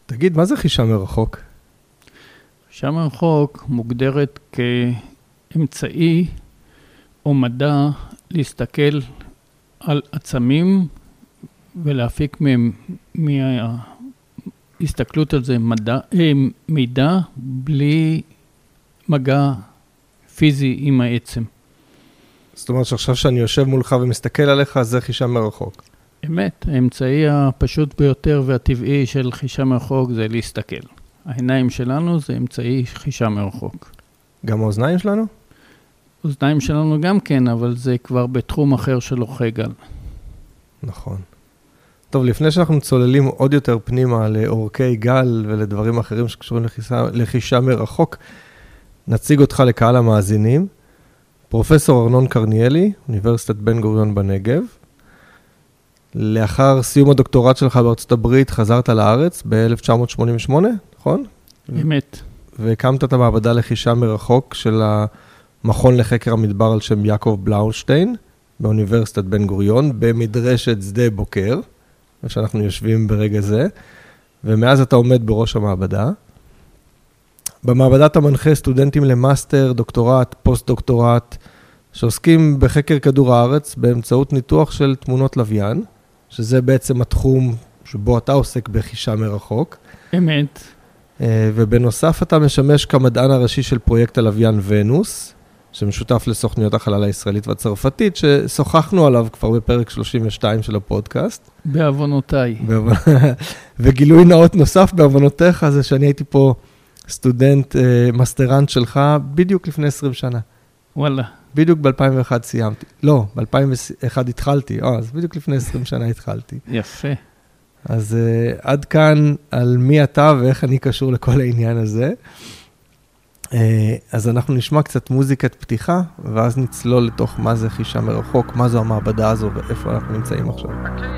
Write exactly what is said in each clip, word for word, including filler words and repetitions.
תגיד, מה זה חישה מרחוק? חישה מרחוק מוגדרת כאמצעי או מדע להסתכל על עצמים ולהפיק מהם, מההסתכלות על זה מדע, מידע בלי מגע פיזי עם העצם. זאת אומרת שעכשיו שאני יושב מולך ומסתכל עליך, זה חישה מרחוק. אמת, האמצעי הפשוט ביותר והטבעי של חישה מרחוק זה להסתכל. העיניים שלנו זה אמצעי חישה מרחוק. גם האוזניים שלנו? האוזניים שלנו גם כן, אבל זה כבר בתחום אחר של אורכי גל. נכון. טוב, לפני שאנחנו צוללים עוד יותר פנימה לאורכי גל ולדברים אחרים שקשורים לחישה, לחישה מרחוק, נציג אותך לקהל המאזינים. פרופסור ארנון קרניאלי, אוניברסיטת בן גוריון בנגב. לאחר סיום הדוקטורט שלך בארצות הברית, חזרת לארץ ב-אלף תשע מאות שמונים ושמונה, נכון? אמת. והקמת את המעבדה לחישה מרחוק של המכון לחקר המדבר על שם יעקב בלאושטיין, באוניברסיטת בן גוריון, במדרשת שדה בוקר, שאנחנו יושבים ברגע זה, ומאז אתה עומד בראש המעבדה. במעבדה אתה מנחה סטודנטים למאסטר, דוקטורט, פוסט-דוקטורט, שעוסקים בחקר כדור הארץ באמצעות ניתוח של תמונות לוויין, שזה בעצם התחום שבו אתה עוסק בחישה מרחוק. אמת. ובנוסף אתה משמש כמדען הראשי של פרויקט הלוויין ונוס, שמשותף לסוכניות החלל הישראלית והצרפתית, ששוחחנו עליו כבר בפרק שלושים ושתיים של הפודקאסט. בעוונותיי. וגילוי נאות נוסף בעוונותיך זה שאני הייתי פה סטודנט מסטרנט שלך בדיוק לפני עשרים שנה. וואלה. בדיוק ב-אלפיים ואחת סיימתי. לא, ב-אלפיים ואחת התחלתי. אה, אז בדיוק לפני עשרים שנה התחלתי. יפה. אז uh, עד כאן על מי אתה ואיך אני קשור לכל העניין הזה. Uh, אז אנחנו נשמע קצת מוזיקת פתיחה, ואז נצלול לתוך מה זה חישה מרחוק, מה זו המעבדה הזו ואיפה אנחנו נמצאים עכשיו.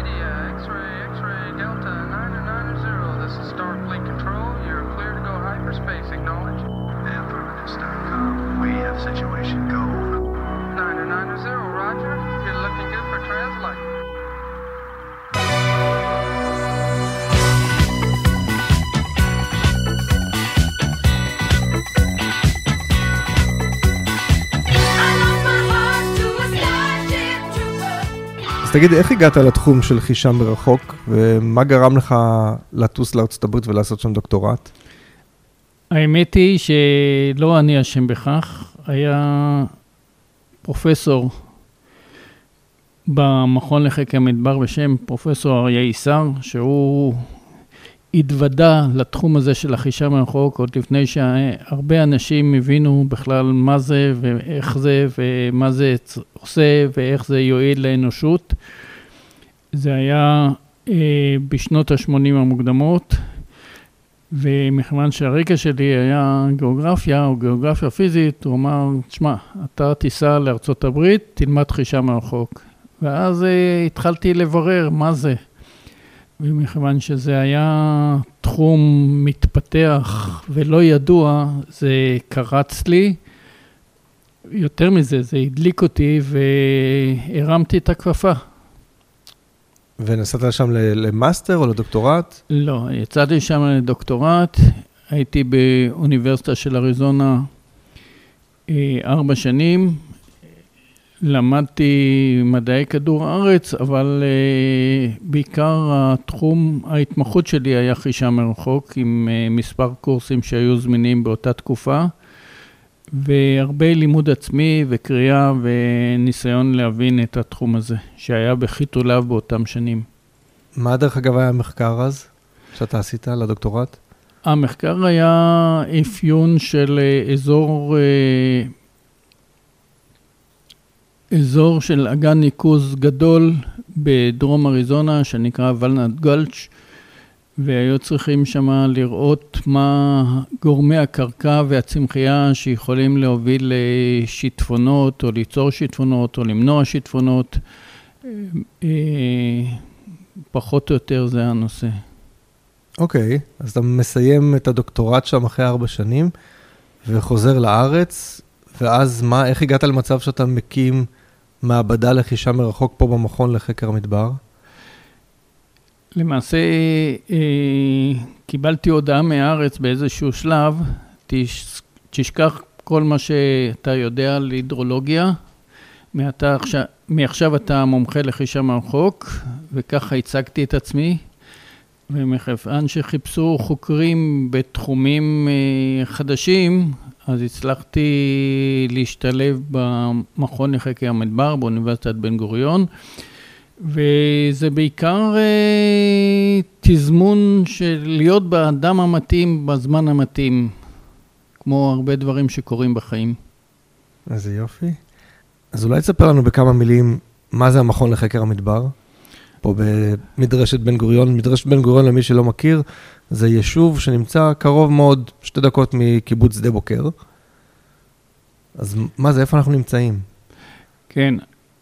אז תגיד, איך הגעת לתחום של חישה מרחוק, ומה גרם לך לטוס לארצות הברית ולעשות שם דוקטורט? האמת היא שלא אני אשם בכך. היה פרופסור במכון לחקר המדבר בשם פרופסור אריה איסר, שהוא התוודע לתחום הזה של החישה מרחוק, עוד לפני שהרבה אנשים הבינו בכלל מה זה ואיך זה ומה זה עושה ואיך זה יועיל לאנושות. זה היה אה, בשנות ה-שמונים המוקדמות, ומכיוון שהרקע שלי היה גיאוגרפיה או גיאוגרפיה פיזית, הוא אמר, תשמע, אתה תיסע לארצות הברית, תלמד חישה מרחוק. ואז אה, התחלתי לברר מה זה. ומכיוון שזה היה תחום מתפתח ולא ידוע, זה קרץ לי. יותר מזה, זה הדליק אותי והרמתי את הכפפה. ונסעת שם למאסטר או לדוקטורט? לא, יצאתי שם לדוקטורט. הייתי באוניברסיטה של אריזונה ארבע שנים. למדתי מדעי כדור הארץ, אבל uh, בעיקר התחום, ההתמחות שלי היה חישה מרחוק, עם uh, מספר קורסים שהיו זמינים באותה תקופה, והרבה לימוד עצמי וקריאה וניסיון להבין את התחום הזה, שהיה בחיתוליו באותם שנים. מה דרך אגב היה המחקר אז, שאתה עשית לדוקטורט? המחקר היה אפיון של uh, אזור... Uh, אזור של אגן ניקוז גדול בדרום אריזונה, שנקרא ולנט גולץ', והיו צריכים שם לראות מה גורמי הקרקע והצמחייה שיכולים להוביל לשיטפונות, או ליצור שיטפונות, או למנוע שיטפונות. פחות או יותר זה הנושא. אוקיי, אז אתה מסיים את הדוקטורט שם אחרי ארבע שנים, וחוזר לארץ, ואז מה, איך הגעת למצב שאתה מקים מעבדה לחישה מרחוק פה במכון לחקר המדבר? למעשה, קיבלתי הודעה מהארץ באיזשהו שלב, תש, תשכח כל מה שאתה יודע על הידרולוגיה, מעתה, עכשיו, מעכשיו אתה מומחה לחישה מרחוק, וככה הצגתי את עצמי, ומכיוון שחיפשו חוקרים בתחומים חדשים, אז הצלחתי להשתלב במכון לחקר המדבר באוניברסיטת בן גוריון, וזה בעיקר תזמון של להיות באדם המתאים בזמן המתאים, כמו הרבה דברים שקורים בחיים. איזה יופי. אז אולי תספר לנו בכמה מילים מה זה המכון לחקר המדבר? פה במדרשת בן גוריון. מדרשת בן גוריון, למי שלא מכיר, זה יישוב שנמצא קרוב מאוד, שתי דקות מקיבוץ שדה בוקר. אז מה זה, איפה אנחנו נמצאים? כן,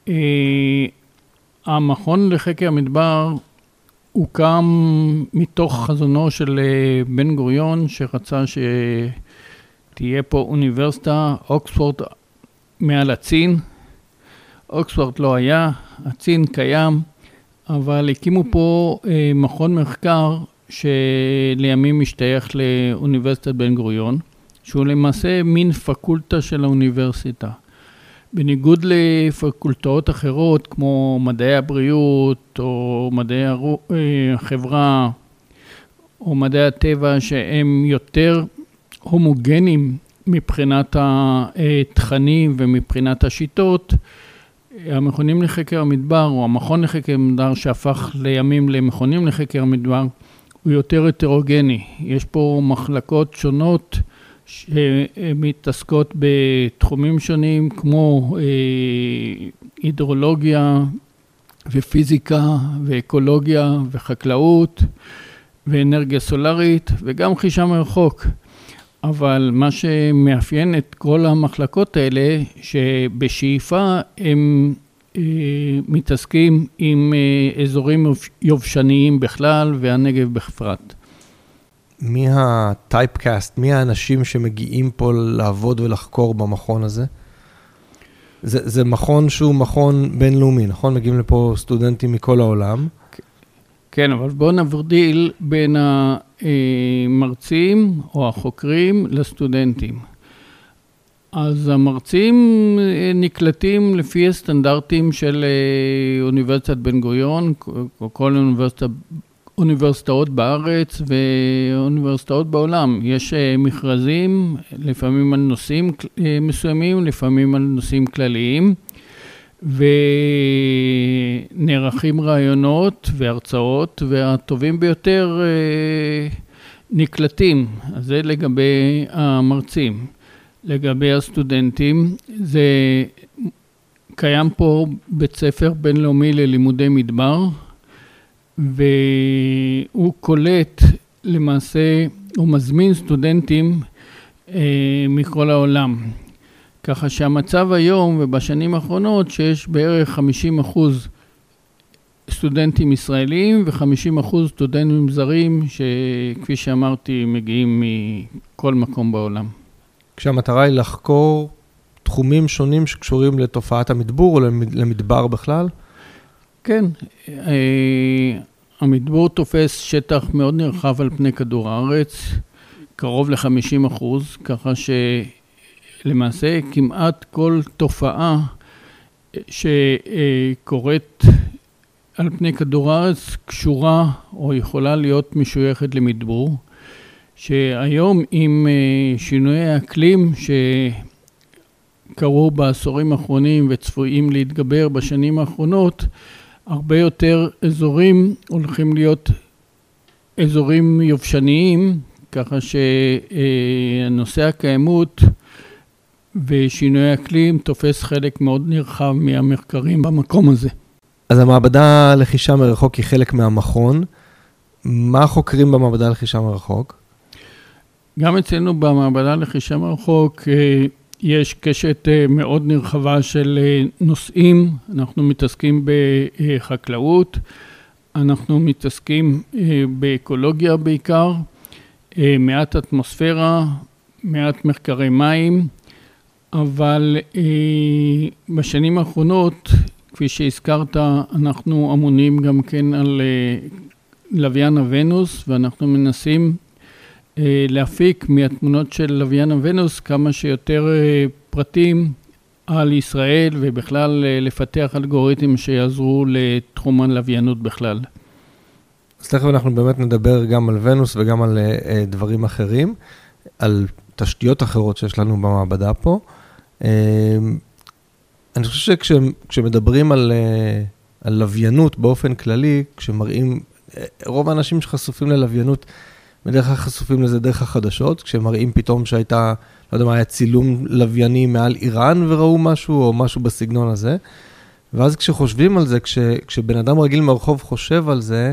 המכון לחקר המדבר הוקם מתוך חזונו של בן גוריון, שרצה שתהיה פה אוניברסיטה, אוקספורד מעל הצין. אוקספורד לא היה, הצין קיים, אבל הקימו פה מכון מחקר שלימים משתייך לאוניברסיטת בן גוריון, שהוא למעשה מין פקולטה של האוניברסיטה. בניגוד לפקולטאות אחרות כמו מדעי הבריאות או מדעי החברה או מדעי הטבע שהם יותר הומוגנים מבחינת התכנים ומבחינת השיטות, המכונים לחקר המדבר או המכון לחקר המדבר שהפך לימים למכונים לחקר המדבר הוא יותר הטרוגני. יש פה מחלקות שונות שמתעסקות בתחומים שונים כמו אה, הידרולוגיה ופיזיקה ואקולוגיה וחקלאות ואנרגיה סולרית וגם חישה מרחוק. אבל מה שמאפיין את כל המחלקות האלה שבשאיפה הם אה, מתעסקים עם אה, אזורים יובשניים בכלל והנגב בפרט. מי הטייפקאסט, מי האנשים שמגיעים פה לעבוד ולחקור במכון הזה? זה, זה מכון שהוא מכון בינלאומי, נכון? מגיעים לפה סטודנטים מכל העולם. כן, אבל בואו נבדיל בין המרצים או החוקרים לסטודנטים. אז המרצים נקלטים לפי הסטנדרטים של אוניברסיטת בן גוריון, או כל אוניברסיטה אוניברסיטאות בארץ ואוניברסיטאות בעולם. יש מכרזים, לפעמים על נושאים מסוימים, לפעמים על נושאים כלליים, ונערכים רעיונות והרצאות, והטובים ביותר נקלטים. אז זה לגבי המרצים. לגבי הסטודנטים, זה קיים פה בית ספר בינלאומי ללימודי מדבר, והוא קולט למעשה, הוא מזמין סטודנטים אה, מכל העולם. ככה שהמצב היום ובשנים האחרונות שיש בערך חמישים אחוז סטודנטים ישראלים ו-חמישים אחוז סטודנטים זרים שכפי שאמרתי מגיעים מכל מקום בעולם. כשהמטרה היא לחקור תחומים שונים שקשורים לתופעת המדבור או למדבר בכלל? כן, המדבור תופס שטח מאוד נרחב על פני כדור הארץ, קרוב ל-חמישים אחוז, ככה שלמעשה כמעט כל תופעה שקורית על פני כדור הארץ קשורה או יכולה להיות משויכת למדבור, שהיום עם שינויי האקלים שקרו בעשורים האחרונים וצפויים להתגבר בשנים האחרונות, הרבה יותר אזורים הולכים להיות אזורים יובשניים, ככה שנושא הקיימות ושינוי האקלים תופס חלק מאוד נרחב מהמחקרים במקום הזה. אז המעבדה לחישה מרחוק היא חלק מהמכון. מה חוקרים במעבדה לחישה מרחוק? גם אצלנו במעבדה לחישה מרחוק יש קשת מאוד נרחבה של נושאים. אנחנו מתעסקים בחקלאות, אנחנו מתעסקים באקולוגיה בעיקר, מעט אטמוספירה, מעט מחקרי מים, אבל בשנים האחרונות, כפי שהזכרת, אנחנו אמונים גם כן על לוויין הוונוס, ואנחנו מנסים אה, להפיק מהתמונות של לוויין הוונוס כמה שיותר אה, פרטים על ישראל, ובכלל אה, לפתח אלגוריתמים שיעזרו לתחום הלוויינות בכלל. אז תכף אנחנו באמת נדבר גם על ונוס וגם על אה, דברים אחרים, על תשתיות אחרות שיש לנו במעבדה פה. אה, אני חושב שכשמדברים על, על לוויינות באופן כללי, כשמראים, רוב האנשים שחשופים ללוויינות, בדרך כלל חשופים לזה דרך החדשות, כשמראים פתאום שהייתה, לא יודע מה, היה צילום לווייני מעל איראן וראו משהו, או משהו בסגנון הזה. ואז כשחושבים על זה, כש, כשבן אדם רגיל מהרחוב חושב על זה,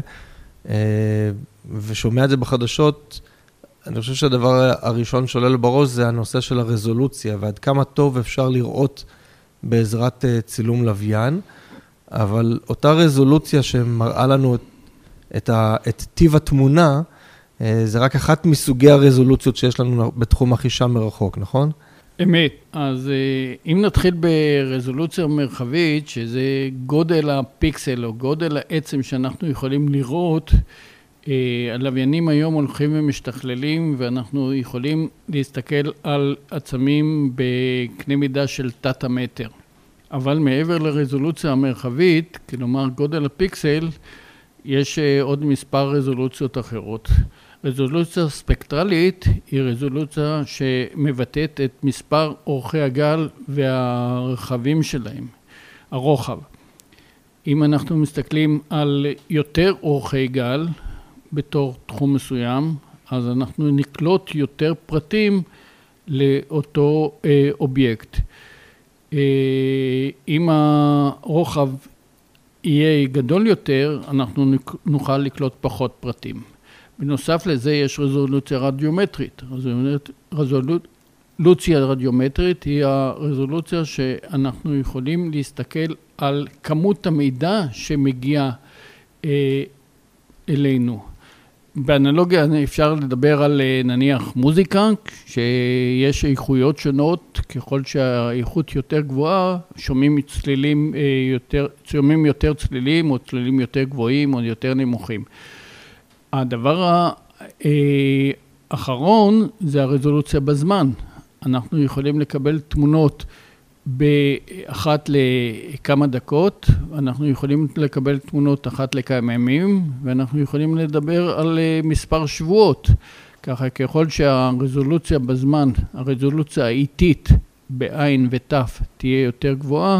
ושומע את זה בחדשות, אני חושב שהדבר הראשון שעולה בראש זה הנושא של הרזולוציה, ועד כמה טוב אפשר לראות בעזרת צילום לוויין, אבל אותה רזולוציה שמראה לנו את, את, ה, את טיב התמונה, זה רק אחת מסוגי הרזולוציות שיש לנו בתחום החישה מרחוק, נכון? אמת. אז אם נתחיל ברזולוציה מרחבית, שזה גודל הפיקסל או גודל העצם שאנחנו יכולים לראות, הלוויינים היום הולכים ומשתכללים, ואנחנו יכולים להסתכל על עצמים בקנה מידה של תת המטר. אבל מעבר לרזולוציה המרחבית, כלומר גודל הפיקסל, יש עוד מספר רזולוציות אחרות. רזולוציה ספקטרלית היא רזולוציה שמבטאת את מספר אורכי הגל והרחבים שלהם, הרוחב. אם אנחנו מסתכלים על יותר אורכי גל בתור תחום מסוים, אז אנחנו נקלוט יותר פרטים לאותו אה, אובייקט. אה, אם הרוחב יהיה גדול יותר, אנחנו נוכל לקלוט פחות פרטים. בנוסף לזה יש רזולוציה רדיומטרית. רזולוציה רדיומטרית היא הרזולוציה שאנחנו יכולים להסתכל על כמות המידע שמגיע אה, אלינו. באנלוגיה אפשר לדבר על נניח מוזיקה, שיש איכויות שונות, ככל שהאיכות יותר גבוהה, שומעים צלילים יותר, שומעים יותר צלילים או צלילים יותר גבוהים או יותר נמוכים. הדבר האחרון זה הרזולוציה בזמן. אנחנו יכולים לקבל תמונות באחת לכמה דקות, אנחנו יכולים לקבל תמונות אחת לכמה ימים, ואנחנו יכולים לדבר על מספר שבועות. ככה ככל שהרזולוציה בזמן, הרזולוציה האיטית בעין ותף תהיה יותר גבוהה,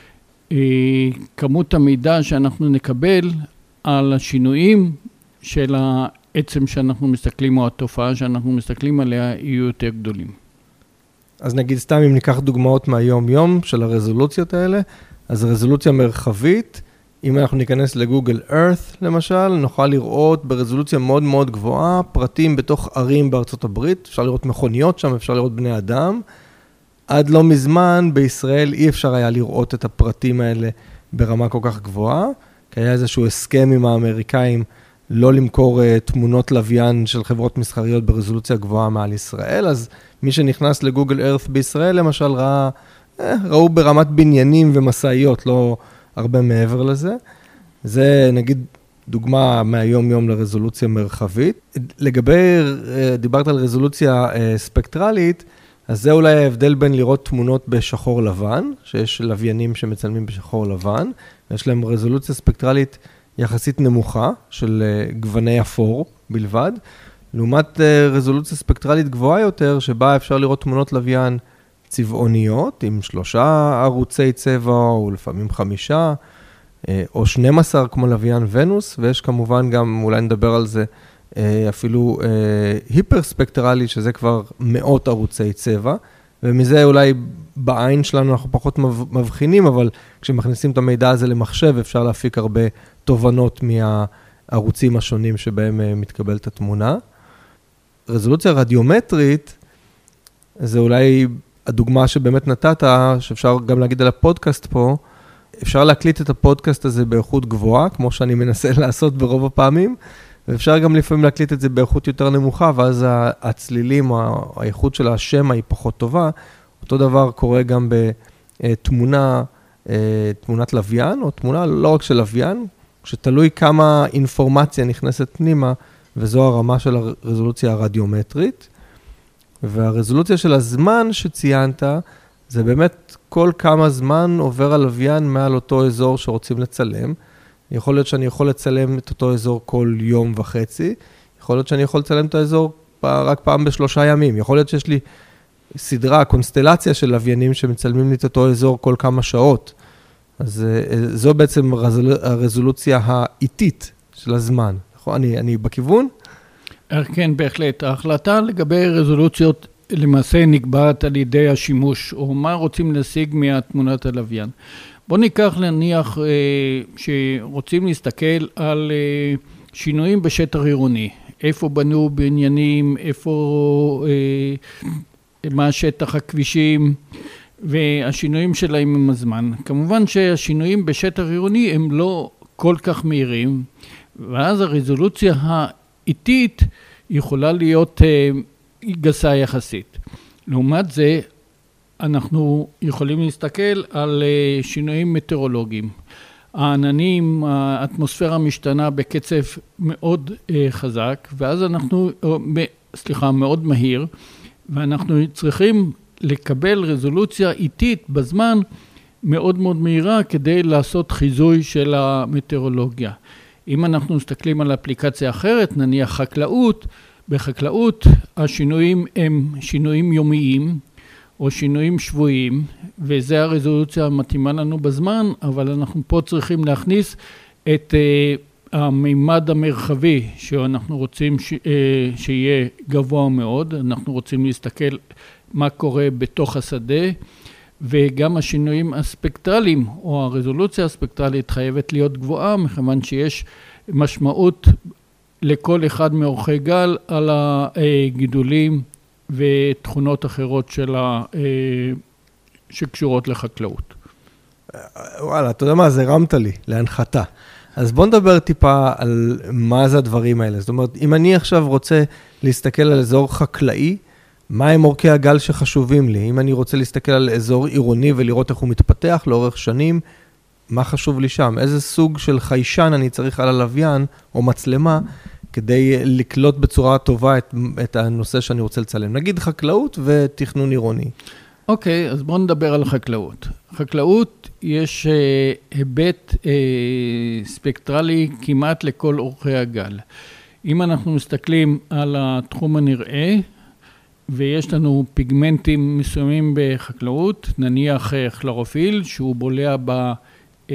כמות המידע שאנחנו נקבל על השינויים של העצם שאנחנו מסתכלים, או התופעה שאנחנו מסתכלים עליה, יהיו יותר גדולים. אז נגיד סתם אם ניקח דוגמאות מהיום-יום של הרזולוציות האלה, אז רזולוציה מרחבית, אם אנחנו ניכנס לגוגל Earth למשל, נוכל לראות ברזולוציה מאוד מאוד גבוהה, פרטים בתוך ערים בארצות הברית, אפשר לראות מכוניות שם, אפשר לראות בני אדם. עד לא מזמן בישראל אי אפשר היה לראות את הפרטים האלה ברמה כל כך גבוהה, כי היה איזשהו הסכם עם האמריקאים לא למכור uh, תמונות לוויין של חברות מסחריות ברזולוציה גבוהה מעל ישראל, אז מי שנכנס לגוגל ארת בישראל למשל ראה, אה, ראו ברמת בניינים ומסעיות, לא הרבה מעבר לזה. זה נגיד דוגמה מהיום יום לרזולוציה מרחבית. לגבי, דיברת על רזולוציה ספקטרלית, אז זה אולי ההבדל בין לראות תמונות בשחור לבן, שיש לוויינים שמצלמים בשחור לבן, ויש להם רזולוציה ספקטרלית יחסית נמוכה, של גווני אפור בלבד, לעומת רזולוציה ספקטרלית גבוהה יותר, שבה אפשר לראות תמונות לוויין צבעוניות, עם שלושה ערוצי צבע, או לפעמים חמישה, או שנים עשר כמו לוויין ונוס, ויש כמובן גם, אולי נדבר על זה, אפילו היפר ספקטרלי, שזה כבר מאות ערוצי צבע, ומזה אולי בעין שלנו אנחנו פחות מבחינים, אבל כשמכניסים את המידע הזה למחשב, אפשר להפיק הרבה תובנות מהערוצים השונים שבהם מתקבלת התמונה. רזולוציה רדיומטרית, זה אולי הדוגמה שבאמת נתת, שאפשר גם להגיד על הפודקאסט פה, אפשר להקליט את הפודקאסט הזה באיכות גבוהה, כמו שאני מנסה לעשות ברוב הפעמים, ואפשר גם לפעמים להקליט את זה באיכות יותר נמוכה, ואז הצלילים או האיכות של השם היא פחות טובה. אותו דבר קורה גם בתמונה, תמונת לוויין, או תמונה לא רק של לוויין, כשתלוי כמה אינפורמציה נכנסת פנימה, וזו הרמה של הרזולוציה הרדיומטרית. והרזולוציה של הזמן שציינת, זה באמת כל כמה זמן עובר הלוויין מעל אותו אזור שרוצים לצלם. יכול להיות שאני יכול לצלם את אותו אזור כל יום וחצי, יכול להיות שאני יכול לצלם את האזור רק פעם בשלושה ימים, יכול להיות שיש לי סדרה, קונסטלציה של לוויינים שמצלמים לי את אותו אזור כל כמה שעות. אז זו בעצם הרזולוציה האיטית של הזמן. אני, אני בכיוון? כן, בהחלט. ההחלטה לגבי רזולוציות למעשה נקבעת על ידי השימוש, או מה רוצים להשיג מהתמונת הלוויין. בוא ניקח להניח אה, שרוצים להסתכל על אה, שינויים בשטח עירוני. איפה בנו בעניינים, איפה, אה, מה שטח הכבישים, והשינויים שלהם עם הזמן. כמובן שהשינויים בשטח עירוני הם לא כל כך מהירים, ואז הרזולוציה האיטית יכולה להיות אה, גסה יחסית. לעומת זה, אנחנו יכולים להסתכל על אה, שינויים מטאורולוגיים. העננים, האטמוספירה משתנה בקצב מאוד אה, חזק, ואז אנחנו, או, ב, סליחה, מאוד מהיר, ואנחנו צריכים לקבל רזולוציה איטית בזמן מאוד מאוד מהירה כדי לעשות חיזוי של המטאורולוגיה. אם אנחנו מסתכלים על אפליקציה אחרת, נניח חקלאות, בחקלאות השינויים הם שינויים יומיים או שינויים שבועיים, וזה הרזולוציה המתאימה לנו בזמן, אבל אנחנו פה צריכים להכניס את uh, המימד המרחבי שאנחנו רוצים ש, uh, שיהיה גבוה מאוד, אנחנו רוצים להסתכל מה קורה בתוך השדה, וגם השינויים הספקטרליים או הרזולוציה הספקטרלית חייבת להיות גבוהה, מכיוון שיש משמעות לכל אחד מאורכי גל על הגידולים ותכונות אחרות של ה... שקשורות לחקלאות. וואלה, אתה יודע מה? זה הרמת לי להנחתה. אז בוא נדבר טיפה על מה זה הדברים האלה. זאת אומרת, אם אני עכשיו רוצה להסתכל על אזור חקלאי, מה הם אורכי הגל שחשובים לי? אם אני רוצה להסתכל על אזור עירוני ולראות איך הוא מתפתח לאורך שנים, מה חשוב לי שם? איזה סוג של חיישן אני צריך על הלוויין או מצלמה כדי לקלוט בצורה טובה את, את הנושא שאני רוצה לצלם? נגיד חקלאות ותכנון עירוני. אוקיי, אז בואו נדבר על חקלאות. חקלאות יש אה, היבט אה, ספקטרלי כמעט לכל אורכי הגל. אם אנחנו מסתכלים על התחום הנראה, ויש לנו פיגמנטים מסוימים בחקלאות, נניח כלורופיל שהוא בולע ב, אה,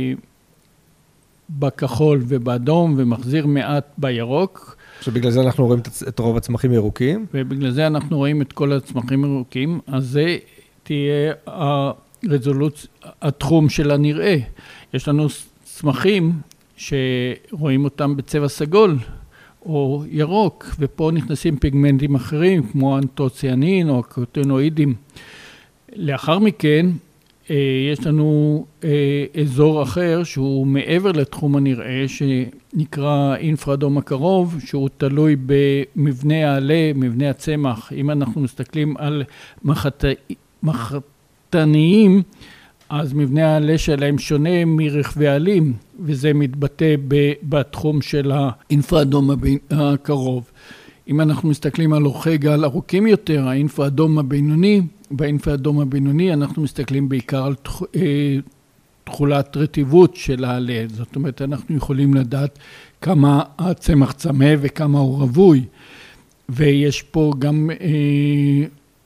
בכחול ובאדום ומחזיר מעט בירוק. שבגלל זה אנחנו רואים את רוב הצמחים ירוקים. ובגלל זה אנחנו רואים את כל הצמחים ירוקים, אז זה תהיה הרזולוציה, התחום של הנראה. יש לנו צמחים שרואים אותם בצבע סגול, או ירוק, ופה נכנסים פיגמנטים אחרים, כמו אנטוציאנין או הקוטנואידים. לאחר מכן, יש לנו אזור אחר שהוא מעבר לתחום הנראה, שנקרא אינפרדום הקרוב, שהוא תלוי במבנה העלה, מבנה הצמח. אם אנחנו מסתכלים על מחט... מחטניים, אז מבנה העלה שלהם שונה מרחבי עלים, וזה מתבטא בתחום של האינפרדום הקרוב. אם אנחנו מסתכלים על אורכי גל ארוכים יותר, האינפרדום הבינוני, באינפרדום הבינוני אנחנו מסתכלים בעיקר על תכולת רטיבות של העלה. זאת אומרת, אנחנו יכולים לדעת כמה הצמח צמא וכמה הוא רווי. ויש פה גם אה,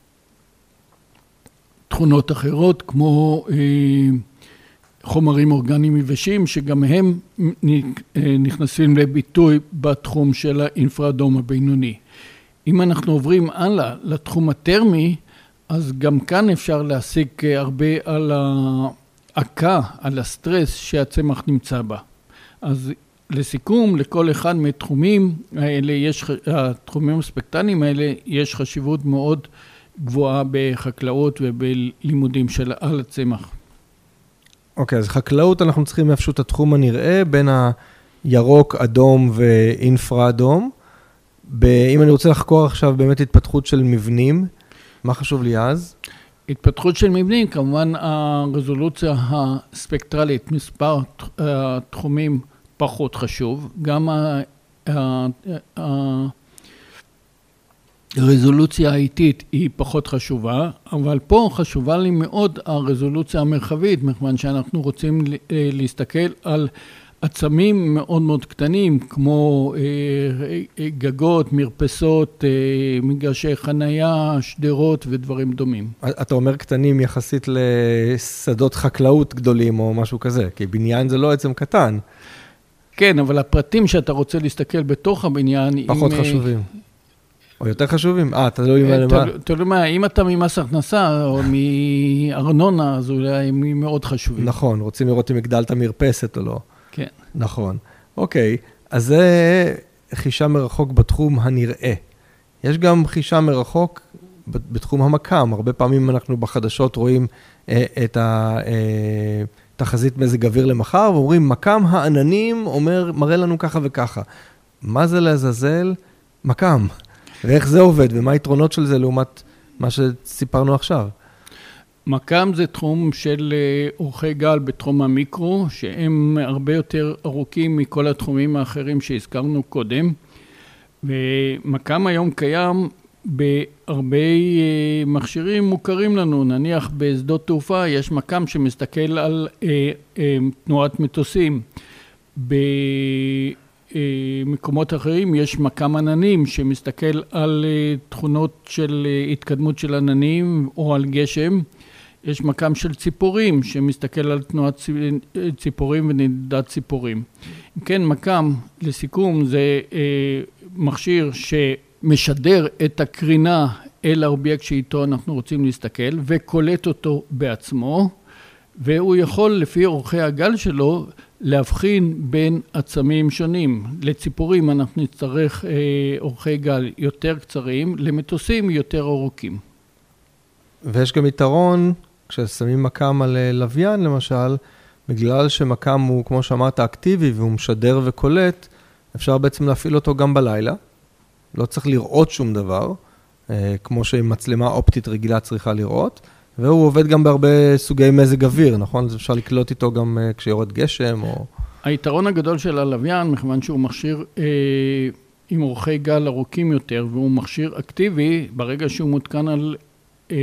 תכונות אחרות, כמו אה, חומרים אורגניים יבשים, שגם הם נכנסים לביטוי בתחום של האינפרדום הבינוני. אם אנחנו עוברים הלאה לתחום הטרמי, אז גם כאן אפשר להשיג הרבה על העקה, על הסטרס שהצמח נמצא בה. אז לסיכום, לכל אחד מהתחומים האלה, יש, התחומים הספקטרליים האלה, יש חשיבות מאוד גבוהה בחקלאות ובלימודים של על הצמח. אוקיי, אז חקלאות אנחנו צריכים איפשהו את התחום הנראה בין הירוק, אדום ואינפרה אדום. אם אני רוצה לחקור עכשיו באמת התפתחות של מבנים, מה חשוב לי אז? התפתחות של מבנים, כמובן הרזולוציה הספקטרלית, מספר התחומים פחות חשוב, גם ה... ה... ה... הרזולוציה האיטית היא פחות חשובה, אבל פה חשובה לי מאוד הרזולוציה המרחבית, מכיוון שאנחנו רוצים להסתכל על עצמים מאוד מאוד קטנים, כמו גגות, מרפסות, מגרשי חנייה, שדרות ודברים דומים. אתה אומר קטנים יחסית לשדות חקלאות גדולים או משהו כזה, כי בניין זה לא עצם קטן. כן, אבל הפרטים שאתה רוצה להסתכל בתוך הבניין... פחות עם... חשובים. או יותר חשובים? אה, תלוי מה למה? תלוי מה, אם אתה ממס הכנסה או מארנונה, אז אולי הם מאוד חשובים. נכון, רוצים לראות אם הגדלת מרפסת או לא. כן. נכון. אוקיי, אז זה חישה מרחוק בתחום הנראה. יש גם חישה מרחוק בתחום המקם. הרבה פעמים אנחנו בחדשות רואים את התחזית מזג אוויר למחר, ואומרים, מקם העננים אומר, מראה לנו ככה וככה. מה זה לעזאזל? מקם. ואיך זה עובד, ומה היתרונות של זה לעומת מה שסיפרנו עכשיו? מקם זה תחום של אורכי גל בתחום המיקרו, שהם הרבה יותר ארוכים מכל התחומים האחרים שהזכרנו קודם. ומקם היום קיים בהרבה מכשירים מוכרים לנו. נניח בשדות תעופה יש מקם שמסתכל על תנועת מטוסים. במקומות אחרים יש מקם עננים שמסתכל על תכונות של התקדמות של עננים או על גשם. יש מקם של ציפורים שמסתכל על תנועת ציפורים ונדידת ציפורים. כן, מקם, לסיכום, זה מכשיר שמשדר את הקרינה אל האובייקט שאיתו אנחנו רוצים להסתכל וקולט אותו בעצמו, והוא יכול לפי אורכי הגל שלו להבחין בין עצמים שונים. לציפורים אנחנו נצטרך אורכי גל יותר קצרים, למטוסים יותר ארוכים. ויש גם יתרון, כששמים מקם על לוויין למשל, בגלל שמקם הוא, כמו שאמרת, אקטיבי והוא משדר וקולט, אפשר בעצם להפעיל אותו גם בלילה. לא צריך לראות שום דבר, כמו שמצלמה אופטית רגילה צריכה לראות, והוא עובד גם בהרבה סוגי מזג אוויר, נכון? אז אפשר לקלוט איתו גם כשיורד גשם או... היתרון הגדול של הלוויין, מכיוון שהוא מכשיר אה, עם אורכי גל ארוכים יותר, והוא מכשיר אקטיבי, ברגע שהוא מותקן על אה,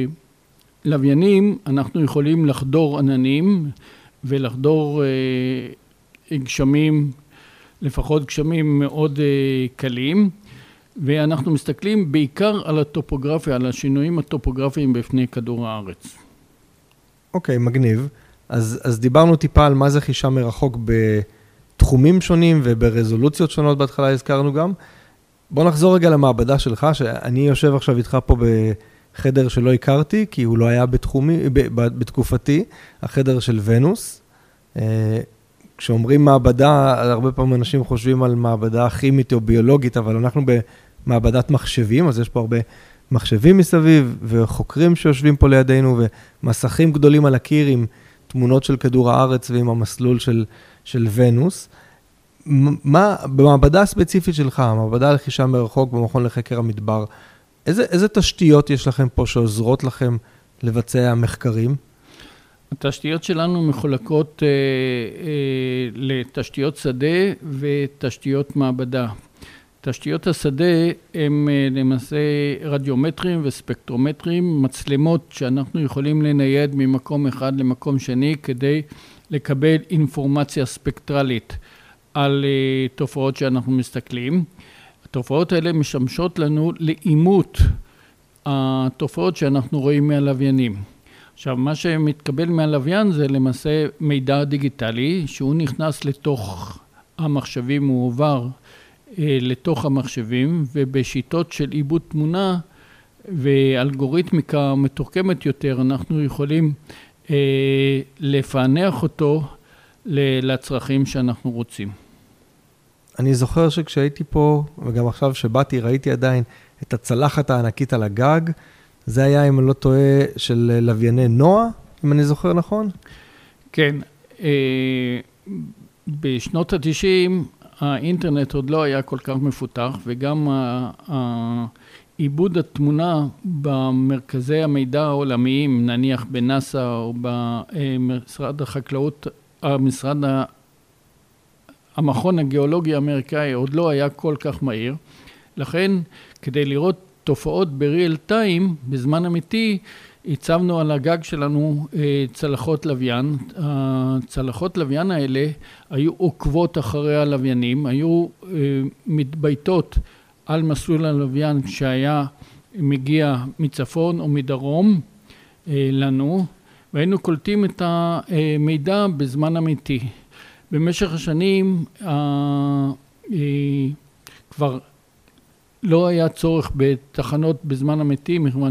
לוויינים, אנחנו יכולים לחדור עננים ולחדור אה, גשמים, לפחות גשמים מאוד אה, קלים, ואנחנו מסתכלים בעיקר על הטופוגרפיה, על השינויים הטופוגרפיים בפני כדור הארץ. אוקיי, מגניב. אז, אז דיברנו טיפה על מה זה חישה מרחוק בתחומים שונים וברזולוציות שונות, בהתחלה הזכרנו גם. בוא נחזור רגע למעבדה שלך, שאני יושב עכשיו איתך פה בחדר שלא הכרתי, כי הוא לא היה בתחומי, בתקופתי, החדר של ונוס. כשאומרים מעבדה, הרבה פעמים אנשים חושבים על מעבדה כימית או ביולוגית, אבל אנחנו במעבדת מחשבים, אז יש פה הרבה מחשבים מסביב, וחוקרים שיושבים פה לידינו, ומסכים גדולים על הקיר עם תמונות של כדור הארץ ועם המסלול של, של ונוס. מה, במעבדה הספציפית שלך, המעבדה לחישה מרחוק במכון לחקר המדבר, איזה, איזה תשתיות יש לכם פה שעוזרות לכם לבצע מחקרים? התשתיות שלנו מחולקות אה, אה, לתשתיות שדה ותשתיות מעבדה. תשתיות השדה הם אה, למעשה רדיומטרים וספקטרומטרים, מצלמות שאנחנו יכולים לנייד ממקום אחד למקום שני כדי לקבל אינפורמציה ספקטרלית על אה, תופעות שאנחנו מסתכלים. התופעות האלה משמשות לנו לאימות התופעות שאנחנו רואים מהלוויינים. עכשיו, מה שמתקבל מהלוויין זה למעשה מידע דיגיטלי, שהוא נכנס לתוך המחשבים, הוא עובר אה, לתוך המחשבים, ובשיטות של עיבוד תמונה ואלגוריתמיקה מתוחכמת יותר, אנחנו יכולים אה, לפענח אותו לצרכים שאנחנו רוצים. אני זוכר שכשהייתי פה, וגם עכשיו שבאתי, ראיתי עדיין את הצלחת הענקית על הגג, זה היה, אם אני לא טועה, של לווייני נועה, אם אני זוכר נכון? כן. בשנות ה-תשעים האינטרנט עוד לא היה כל כך מפותח, וגם עיבוד התמונה במרכזי המידע העולמיים, נניח בנאסא או במשרד החקלאות, המשרד המכון הגיאולוגי האמריקאי עוד לא היה כל כך מהיר, לכן כדי לראות תופעות בריאל טיים, בזמן אמיתי, הצבנו על הגג שלנו צלחות לוויין. הצלחות לוויין האלה היו עוקבות אחרי הלוויינים, היו מתבייתות על מסלול הלוויין שהיה מגיע מצפון או מדרום לנו, והיינו קולטים את המידע בזמן אמיתי. במשך השנים כבר לא היה צורך בתחנות בזמן אמיתי, מכיוון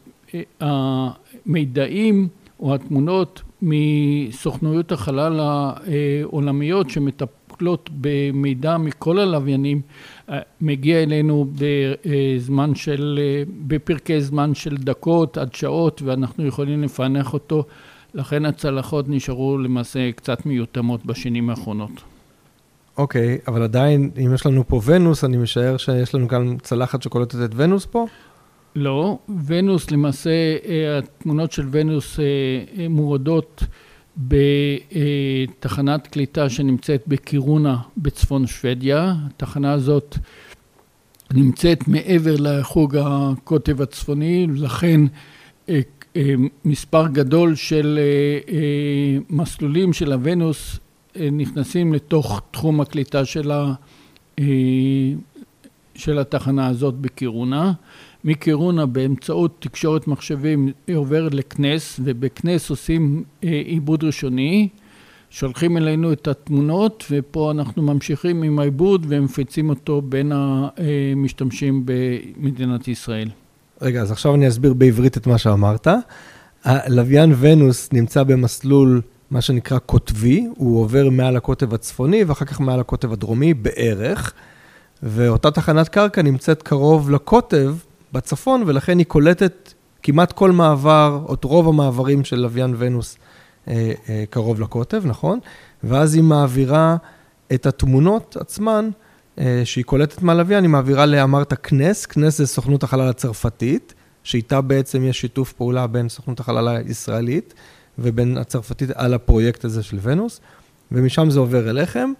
שהמידעים או התמונות מסוכנויות החלל העולמיות שמטפלות במידע מכל הלוויינים, מגיע אלינו בזמן של, בפרקי זמן של דקות עד שעות, ואנחנו יכולים לפענח אותו. לכן הצלחות נשארו למעשה קצת מיותמות בשנים האחרונות. אוקיי, okay, אבל עדיין, אם יש לנו פה ונוס, אני משער שיש לנו כאן צלחת שקולטת את ונוס פה? לא, ונוס, למעשה, התמונות של ונוס מורדות בתחנת קליטה שנמצאת בקירונה בצפון שוודיה. התחנה הזאת נמצאת מעבר לחוג הקוטב הצפוני, לכן מספר גדול של מסלולים של הוונוס נכנסים לתוך תחום הקליטה של, ה, של התחנה הזאת בקירונה. מקירונה באמצעות תקשורת מחשבים היא עוברת לכנס, ובכנס עושים עיבוד ראשוני, שולחים אלינו את התמונות, ופה אנחנו ממשיכים עם העיבוד ומפיצים אותו בין המשתמשים במדינת ישראל. רגע, אז עכשיו אני אסביר בעברית את מה שאמרת. הלוויין ונוס נמצא במסלול מה שנקרא קוטבי, הוא עובר מעל הקוטב הצפוני ואחר כך מעל הקוטב הדרומי בערך, ואותה תחנת קרקע נמצאת קרוב לקוטב בצפון, ולכן היא קולטת כמעט כל מעבר, או רוב המעברים של לוויין ונוס אה, אה, קרוב לקוטב, נכון? ואז היא מעבירה את התמונות עצמן, אה, שהיא קולטת מהלוויין, היא מעבירה לאמרת כנס, כנס זה סוכנות החלל הצרפתית, שאיתה בעצם יש שיתוף פעולה בין סוכנות החלל הישראלית, ובין הצרפתית על הפרויקט הזה של ונוס, ומשם זה עובר אליכם,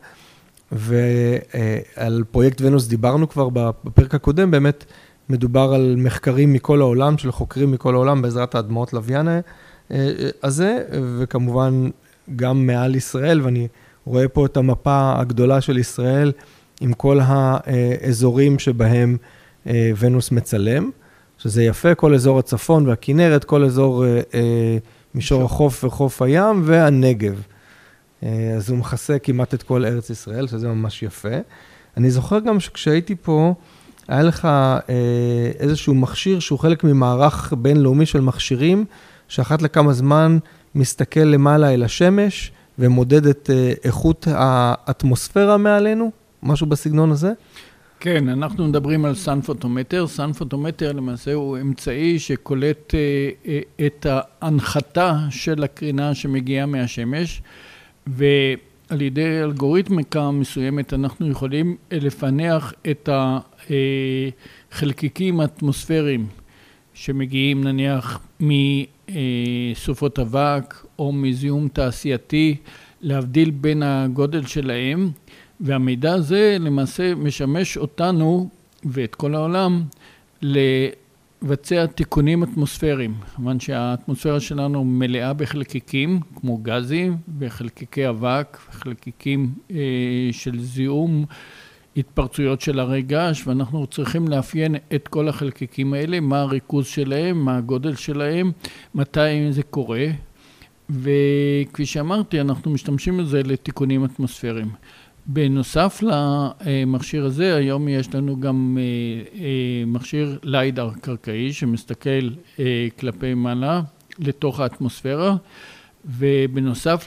ועל פרויקט ונוס דיברנו כבר בפרק הקודם, באמת מדובר על מחקרים מכל העולם, של חוקרים מכל העולם, בעזרת הדמעות לוויין הזה, וכמובן גם מעל ישראל, ואני רואה פה את המפה הגדולה של ישראל, עם כל האזורים שבהם ונוס מצלם, שזה יפה, כל אזור הצפון והכינרת, כל אזור מישור החוף וחוף הים והנגב. אז הוא מכסה כמעט את כל ארץ ישראל, שזה ממש יפה. אני זוכר גם שכשהייתי פה, היה לך איזשהו מכשיר שהוא חלק ממערך בינלאומי של מכשירים, שאחת לכמה זמן מסתכל למעלה אל השמש, ומודד את איכות האטמוספירה מעלינו, משהו בסגנון הזה? כן, אנחנו מדברים על סן פוטומטר. סן פוטומטר למעשה הוא אמצעי שקולט את ההנחתה של הקרינה שמגיעה מהשמש, ועל ידי אלגוריתמיקה מסוימת אנחנו יכולים לפענח את החלקיקים האטמוספריים שמגיעים נניח מסופות אבק או מזיהום תעשייתי, להבדיל בין הגודל שלהם, והמידע הזה למעשה משמש אותנו ואת כל העולם לבצע תיקונים אטמוספריים. כיוון שהאטמוספירה שלנו מלאה בחלקיקים כמו גזים וחלקיקי אבק וחלקיקים אה, של זיהום, התפרצויות של הרי געש, ואנחנו צריכים לאפיין את כל החלקיקים האלה, מה הריכוז שלהם, מה הגודל שלהם, מתי זה קורה. וכפי שאמרתי, אנחנו משתמשים בזה לתיקונים אטמוספריים. בנוסף למכשיר הזה, היום יש לנו גם מכשיר ליידר קרקעי שמסתכל כלפי מעלה לתוך האטמוספירה, ובנוסף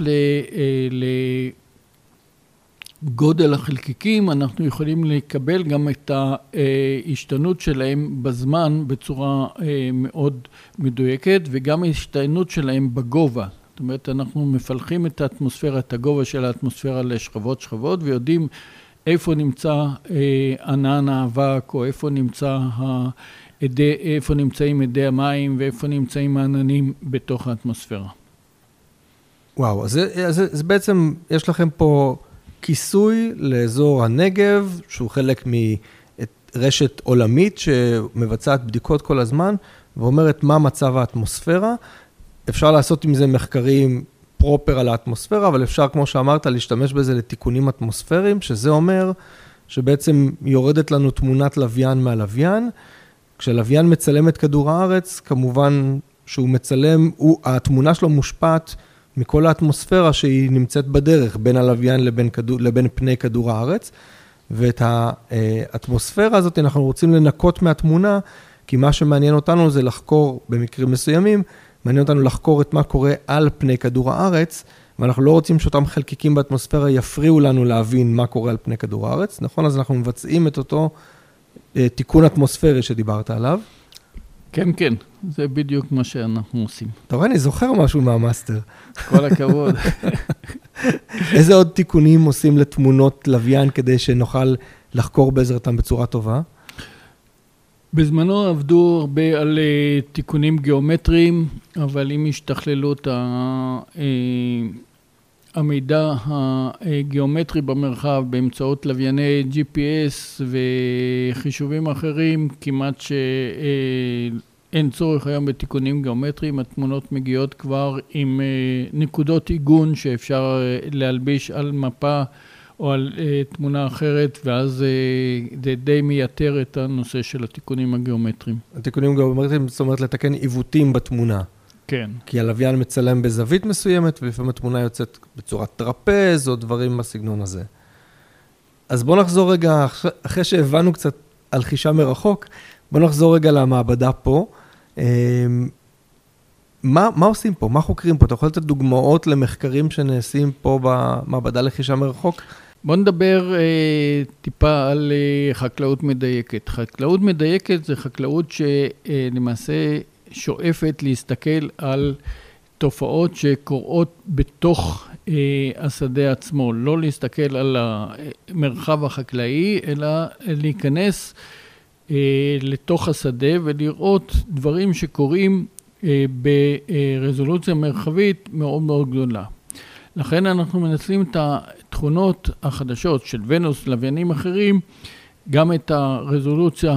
לגודל החלקיקים אנחנו יכולים לקבל גם את ההשתנות שלהם בזמן בצורה מאוד מדויקת, וגם ההשתנות שלהם בגובה. זאת אומרת, אנחנו מפלחים את האטמוספירה, את הגובה של האטמוספירה לשכבות שכבות, ויודעים איפה נמצא ענן האבק, או איפה נמצא העדי, איפה נמצאים עדי המים, ואיפה נמצאים העננים בתוך האטמוספירה. וואו, אז, אז, אז בעצם יש לכם פה כיסוי לאזור הנגב, שהוא חלק מרשת עולמית שמבצעת בדיקות כל הזמן, ואומרת מה מצב האטמוספירה. אפשר לעשות עם זה מחקרים פרופר על האטמוספירה, אבל אפשר, כמו שאמרת, להשתמש בזה לתיקונים אטמוספיריים, שזה אומר שבעצם יורדת לנו תמונת לוויין מהלוויין. כשלוויין מצלם את כדור הארץ, כמובן שהוא מצלם, הוא, התמונה שלו מושפעת מכל האטמוספירה שהיא נמצאת בדרך, בין הלוויין לבין, כדור, לבין פני כדור הארץ, ואת האטמוספירה הזאת אנחנו רוצים לנקות מהתמונה, כי מה שמעניין אותנו זה לחקור, במקרים מסוימים, מעניין אותנו לחקור את מה קורה על פני כדור הארץ, ואנחנו לא רוצים שאותם חלקיקים באטמוספירה יפריעו לנו להבין מה קורה על פני כדור הארץ, נכון? אז אנחנו מבצעים את אותו תיקון אטמוספרי שדיברת עליו. כן, כן, זה בדיוק מה שאנחנו עושים. אתה רואה, אני זוכר משהו מהמאסטר. כל הכבוד. איזה עוד תיקונים עושים לתמונות לוויין כדי שנוכל לחקור בעזרתם בצורה טובה? בזמנו עבדו הרבה על תיקונים גיאומטריים, אבל עם השתכללות המידע הגיאומטרי במרחב באמצעות לווייני ג'י פי אס וחישובים אחרים, כמעט שאין צורך היום בתיקונים גיאומטריים, התמונות מגיעות כבר עם נקודות עיגון שאפשר להלביש על מפה או על uh, תמונה אחרת, ואז uh, זה די מייתר את הנושא של התיקונים הגיאומטריים. התיקונים הגיאומטריים, זאת אומרת, לתקן עיוותים בתמונה. כן. כי הלוויין מצלם בזווית מסוימת, ולפעמים התמונה יוצאת בצורת טרפז, או דברים בסגנון הזה. אז בואו נחזור רגע, אחרי שהבנו קצת על חישה מרחוק, בואו נחזור רגע למעבדה פה. מה, מה עושים פה? מה חוקרים פה? אתה יכול לתת דוגמאות למחקרים שנעשים פה במעבדה לחישה מרחוק? בוא נדבר אה, טיפה על אה, חקלאות מדייקת. חקלאות מדייקת זה חקלאות שלמעשה שואפת להסתכל על תופעות שקורות בתוך אה, השדה עצמו. לא להסתכל על המרחב החקלאי, אלא להיכנס אה, לתוך השדה ולראות דברים שקורים אה, ברזולוציה מרחבית מאוד מאוד גדולה. לכן אנחנו מנצלים את התכונות החדשות של ונוס, לוויינים אחרים, גם את הרזולוציה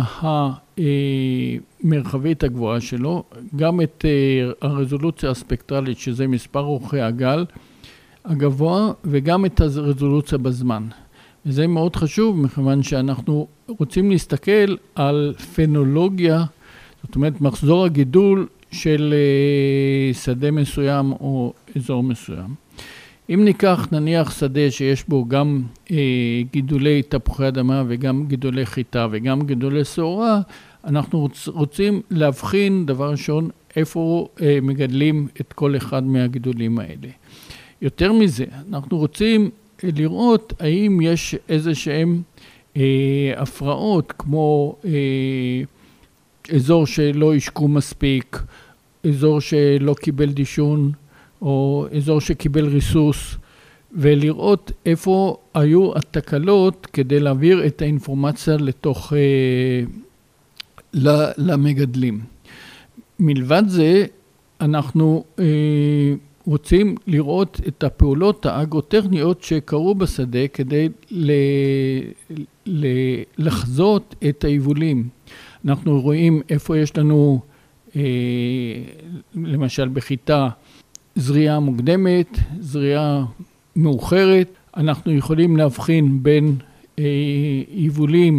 המרחבית הגבוהה שלו, גם את הרזולוציה הספקטרלית, שזה מספר אורכי הגל הגבוה, וגם את הרזולוציה בזמן. וזה מאוד חשוב, מכיוון שאנחנו רוצים להסתכל על פנולוגיה, זאת אומרת מחזור הגידול של שדה מסוים או אזור מסוים. אם ניקח נניח שדה שיש בו גם אה, גידולי תפוחי אדמה וגם גידולי חיטה וגם גידולי שעורה, אנחנו רוצ, רוצים להבחין דבר ראשון איפה אה, מגדלים את כל אחד מהגידולים האלה. יותר מזה, אנחנו רוצים אה, לראות האם יש איזה שהם אה, הפרעות כמו אה, אזור שלא ישקו מספיק, אזור שלא קיבל דישון, או אזור שקיבל ריסוס, ולראות איפה היו התקלות כדי להעביר את האינפורמציה לתוך, אה, למגדלים. מלבד זה, אנחנו אה, רוצים לראות את הפעולות האגרוטכניות שקרו בשדה כדי ל, ל, לחזות את היבולים. אנחנו רואים איפה יש לנו, אה, למשל בחיטה, זריעה מוקדמת, זריעה מאוחרת. אנחנו יכולים להבחין בין אה, יבולים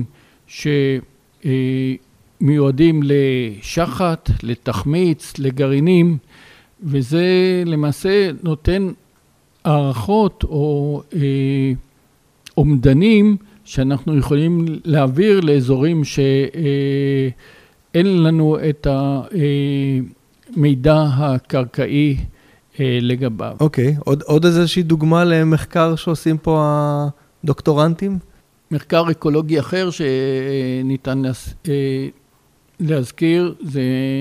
שמיועדים לשחת, לתחמיץ, לגרעינים, וזה למעשה נותן הערכות או אה, אומדנים שאנחנו יכולים להעביר לאזורים שאין אה, לנו את המידע הקרקעי לגביו. אוקיי, עוד, עוד איזושהי דוגמה למחקר שעושים פה הדוקטורנטים? מחקר אקולוגי אחר שניתן להז... להזכיר זה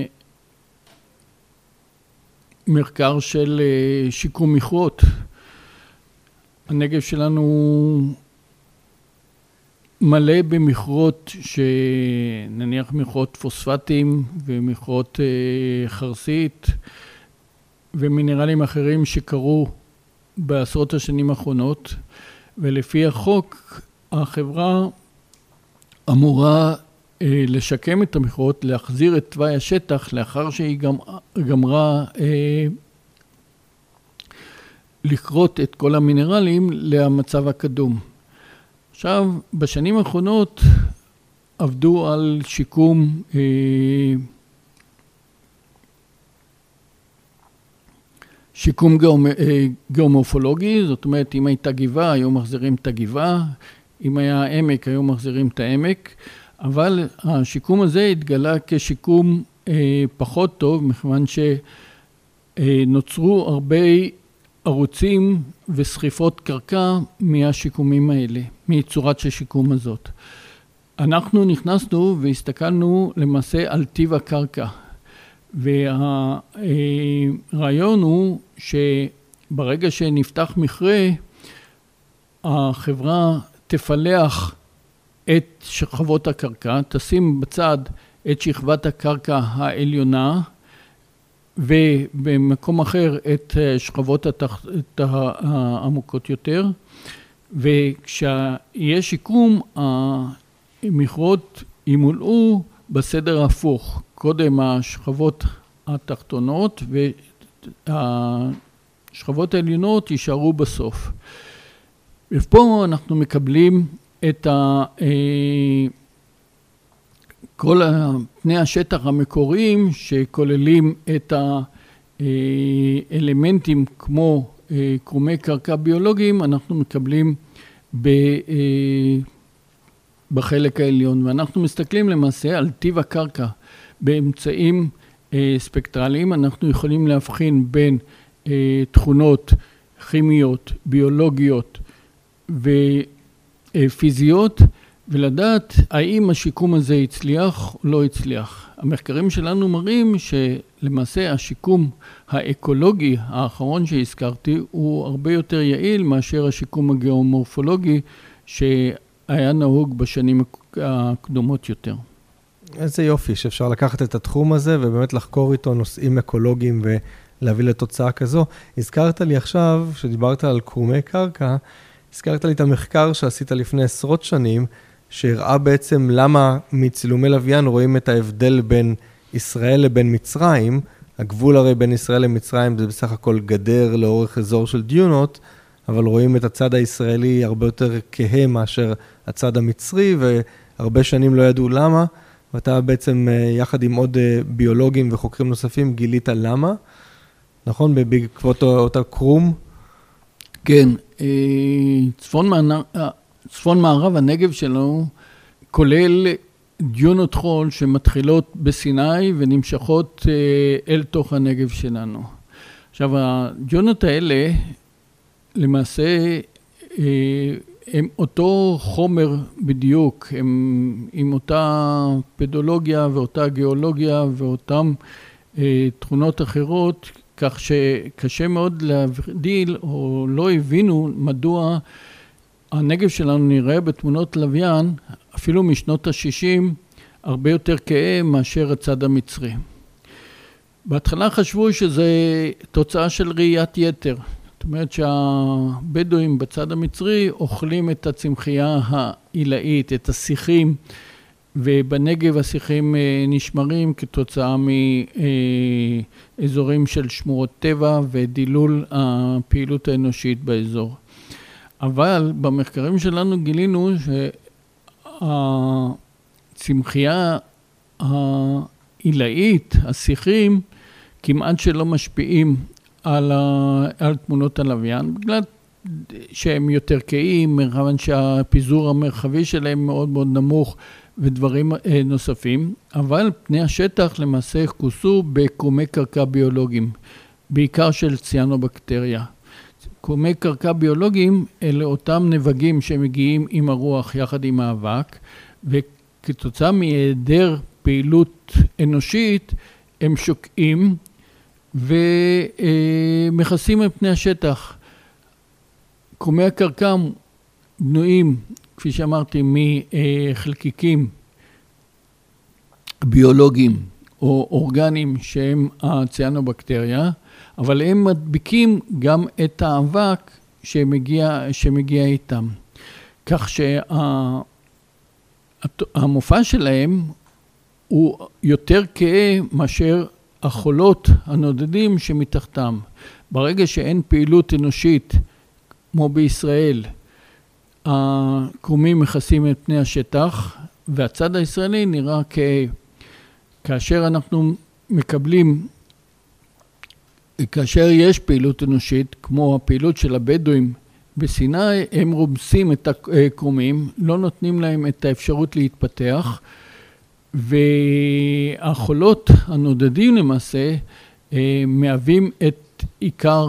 מחקר של שיקום מכרות. הנגב שלנו מלא במכרות, שנניח מכרות פוספטים ומכרות חרסית, ומינרלים אחרים שקרו בעשרות השנים האחרונות, ולפי החוק החברה אמורה אה, לשקם את המכרות, להחזיר את תוואי השטח לאחר שהיא גם, גמרה אה, לקרות את כל המינרלים למצב הקדום. עכשיו, בשנים האחרונות עבדו על שיקום אה, שיקום גיאומ, אה, גיאומורפולוגי, זאת אומרת, אם הייתה גבעה, היו מחזירים את הגבעה, אם היה עמק, היו מחזירים את העמק, אבל השיקום הזה התגלה כשיקום אה, פחות טוב, מכיוון שנוצרו הרבה ערוצים ושריפות קרקע מהשיקומים האלה, מצורת השיקום הזאת. אנחנו נכנסנו והסתכלנו למעשה על טיב הקרקע, והרעיון הוא שברגע שנפתח מכרה, החברה תפלח את שכבות הקרקע, תשים בצד את שכבת הקרקע העליונה, ובמקום אחר את שכבות התח... העמוקות יותר, וכשיהיה שיקום, המכרות ימולאו בסדר הפוך. קודם השכבות התחתונות והשכבות העליונות יישארו בסוף. ופה אנחנו מקבלים את ה... כל פני השטח המקוריים שכוללים את האלמנטים כמו קרומי קרקע ביולוגיים, אנחנו מקבלים בחלק העליון. ואנחנו מסתכלים למעשה על טיב הקרקע באמצעים ספקטרליים. אנחנו יכולים להבחין בין תכונות כימיות, ביולוגיות ופיזיות, ולדעת האם השיקום הזה הצליח או לא הצליח. המחקרים שלנו מראים שלמעשה השיקום האקולוגי האחרון שהזכרתי הוא הרבה יותר יעיל מאשר השיקום הגיאומורפולוגי שהיה נהוג בשנים הקדומות יותר. איזה יופי שאפשר לקחת את התחום הזה ובאמת לחקור איתו נושאים אקולוגיים ולהביא לתוצאה כזו. הזכרת לי עכשיו, שדיברת על קרומי קרקע, הזכרת לי את המחקר שעשית לפני עשרות שנים, שהראה בעצם למה מצילומי לוויין רואים את ההבדל בין ישראל לבין מצרים. הגבול הרי בין ישראל למצרים זה בסך הכל גדר לאורך אזור של דיונות, אבל רואים את הצד הישראלי הרבה יותר כהה מאשר הצד המצרי, והרבה שנים לא ידעו למה, ואתה בעצם יחד עם עוד ביולוגים וחוקרים נוספים גילית למה, נכון? בעקבות אותה קרום? כן, צפון מערב, צפון מערב הנגב שלנו כולל דיונות חול שמתחילות בסיני ונמשכות אל תוך הנגב שלנו. עכשיו, הדיונות האלה למעשה הם אותו חומר בדיוק, הם עם אותה פדולוגיה ואותה גיאולוגיה ואותן תכונות אחרות, כך שקשה מאוד להבדיל או לא הבינו מדוע הנגב שלנו נראה בתמונות לוויין, אפילו משנות ה-שישים, הרבה יותר כהה מאשר הצד המצרי. בהתחלה חשבו שזה תוצאה של ראיית יתר. זאת אומרת שהבדואים בצד המצרי אוכלים את הצמחייה העילאית, את השיחים, ובנגב השיחים נשמרים כתוצאה מאזורים של שמורות טבע ודילול הפעילות האנושית באזור. אבל במחקרים שלנו גילינו שהצמחייה העילאית, השיחים, כמעט שלא משפיעים על, ה... על תמונות הלוויין, בגלל שהם יותר קהים, מכיוון שהפיזור המרחבי שלהם מאוד מאוד נמוך ודברים נוספים, אבל פני השטח למעשה כוסו בקרומי קרקע ביולוגיים, בעיקר של ציאנובקטריה. קרומי קרקע ביולוגיים אלה אותם נבגים שמגיעים עם הרוח יחד עם האבק, וכתוצאה מהיעדר פעילות אנושית הם שוקעים ומכסים את פני השטח. קרומי הקרקע בנויים, כפי שאמרתי, מחלקיקים ביולוגיים או אורגניים שהם הציאנובקטריה, אבל הם מדביקים גם את האבק שמגיע, שמגיע איתם. כך שהמופע שלהם הוא יותר כהה מאשר החולות הנודדים שמתחתם. ברגע שאין פעילות אנושית, כמו בישראל, הקרומים מכסים את פני השטח, והצד הישראלי נראה כ... כאשר אנחנו מקבלים, כאשר יש פעילות אנושית, כמו הפעילות של הבדואים בסיני, הם רומסים את הקרומים, לא נותנים להם את האפשרות להתפתח, והחולות הנודדים למעשה מהווים את עיקר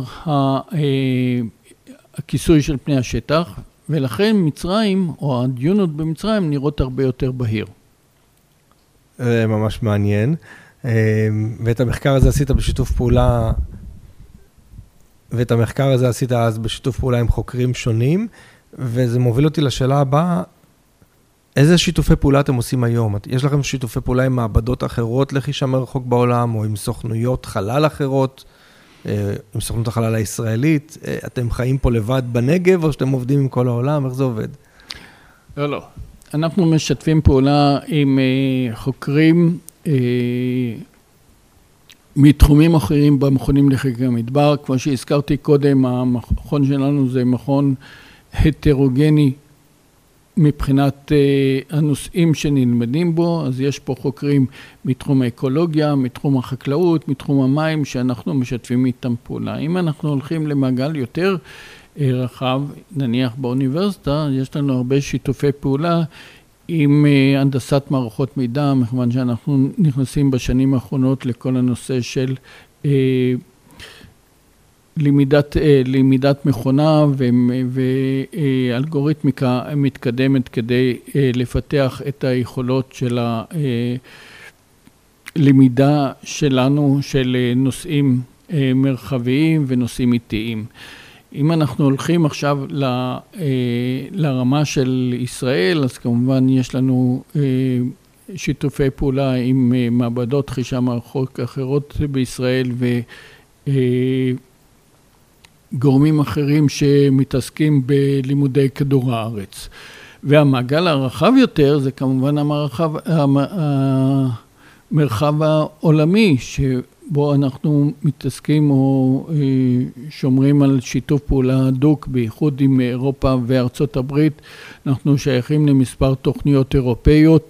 הכיסוי של פני השטח, ולכן מצרים או הדיונות במצרים נראות הרבה יותר בהיר. זה ממש מעניין, ואת המחקר הזה עשית בשיתוף פעולה, ואת המחקר הזה עשית אז בשיתוף פעולה עם חוקרים שונים, וזה מוביל אותי לשאלה הבאה, איזה שיתופי פעולה אתם עושים היום? יש לכם שיתופי פעולה עם מעבדות אחרות לחישה מרחוק בעולם, או עם סוכנויות חלל אחרות, עם סוכנות החלל הישראלית? אתם חיים פה לבד בנגב, או שאתם עובדים עם כל העולם? איך זה עובד? לא, לא. אנחנו משתפים פעולה עם חוקרים מתחומים אחרים במכונים לחקר המדבר. כמו שהזכרתי קודם, המכון שלנו זה מכון הטרוגני מבחינת הנושאים שנלמדים בו, אז יש פה חוקרים מתחום האקולוגיה, מתחום החקלאות, מתחום המים, שאנחנו משתפים איתם פעולה. אם אנחנו הולכים למעגל יותר רחב, נניח באוניברסיטה, יש לנו הרבה שיתופי פעולה עם הנדסת מערכות מידע, מכיוון שאנחנו נכנסים בשנים האחרונות לכל הנושא של למידת, למידת מכונה ואלגוריתמיקה מתקדמת כדי לפתח את היכולות של הלמידה שלנו של נושאים מרחביים ונושאים איטיים. אם אנחנו הולכים עכשיו לרמה של ישראל, אז כמובן יש לנו שיתופי פעולה עם מעבדות חישה מרחוק אחרות בישראל וגורמים אחרים שמתעסקים בלימודי כדור הארץ. והמעגל הרחב יותר זה כמובן המרחב, המרחב העולמי, שבו אנחנו מתעסקים או שומרים על שיתוף פעולה הדוק, בייחוד עם אירופה וארצות הברית. אנחנו שייכים למספר תוכניות אירופאיות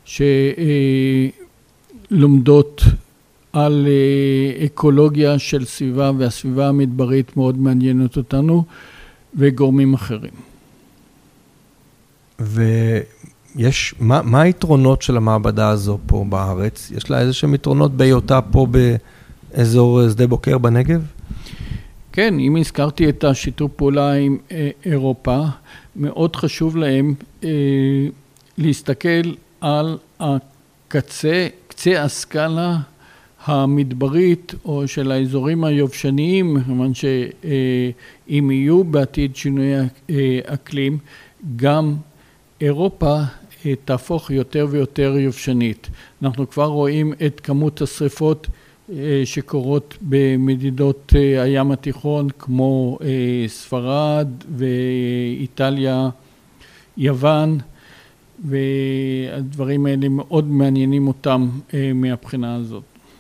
שלומדות על אקולוגיה של סביבה, והסביבה המדברית מאוד מעניינת אותנו, וגורמים אחרים. ויש, מה, מה היתרונות של המעבדה הזו פה בארץ? יש לה איזה שהם יתרונות בהיותה פה באזור שדה בוקר בנגב? כן, אם הזכרתי את השיתוף פעולה עם אירופה, מאוד חשוב להם אה, להסתכל על הקצה, קצה הסקאלה המדברית או של האזורים היובשניים, כמובן שאם יהיו בעתיד שינוי אקלים, גם אירופה תהפוך יותר ויותר יובשנית. אנחנו כבר רואים את כמות השריפות שקורות במדידות הים התיכון, כמו ספרד ואיטליה, יוון, והדברים האלה מאוד מעניינים אותם מהבחינה הזאת.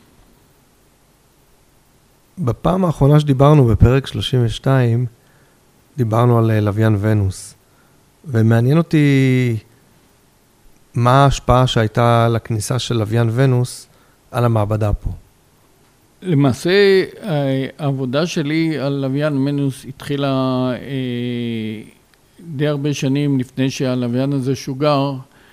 בפעם האחרונה שדיברנו בפרק שלושים ושתיים, דיברנו על לוויין ונוס, ומעניין אותי מה ההשפעה שהייתה לכניסה של לוויין ונוס על המעבדה פה. למעשה, העבודה שלי על לוויין ונוס התחילה אה, די הרבה שנים לפני שהלוויין הזה שוגר,